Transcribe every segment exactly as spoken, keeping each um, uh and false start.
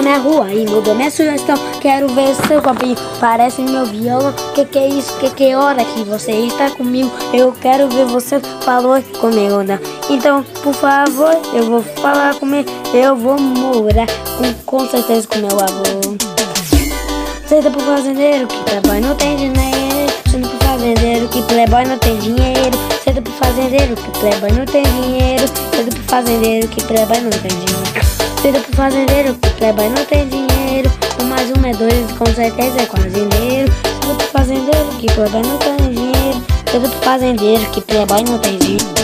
minha rua e mudou minha sugestão. Quero ver seu copinho, parece meu violão. Que que é isso, que que é hora que você está comigo? Eu quero ver você falou comigo, não. Então, por favor, eu vou falar comigo. Eu vou morar com, com certeza com meu avô. Senta pro fazendeiro que playboy não tem dinheiro. Senta pro fazendeiro que playboy não tem dinheiro. Senta pro fazendeiro que playboy não tem dinheiro. Senta pro fazendeiro que playboy não tem dinheiro. Senta pro fazendeiro que playboy não tem dinheiro. Um mais um é dois, com certeza é fazendeiro. Senta pro fazendeiro que playboy não tem dinheiro. Senta pro fazendeiro que playboy não tem dinheiro.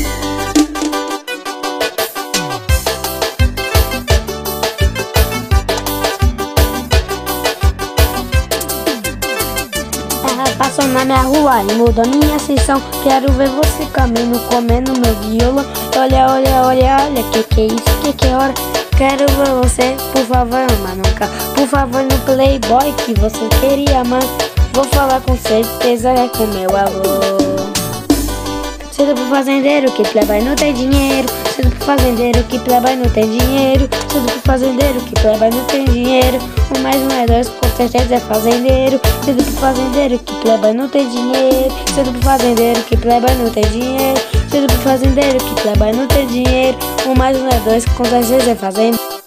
Passou na minha rua e mudou minha sessão. Quero ver você caminhando, comendo meu violão. Olha, olha, olha, olha, que que é isso, que que é hora? Quero ver você, por favor, mas nunca. Por favor, no playboy que você queria mais. Vou falar com certeza, é com meu avô. Cedo pro fazendeiro que playboy não tem dinheiro. Cedo pro fazendeiro que playboy não tem dinheiro. Cedo pro fazendeiro que playboy não tem dinheiro. Um mais um é dois, com certeza é fazendeiro. Cedo pro fazendeiro que playboy não tem dinheiro. Cedo pro fazendeiro que playboy não tem dinheiro. Cedo pro fazendeiro que playboy não tem dinheiro. Um mais um é dois, com certeza é fazendeiro.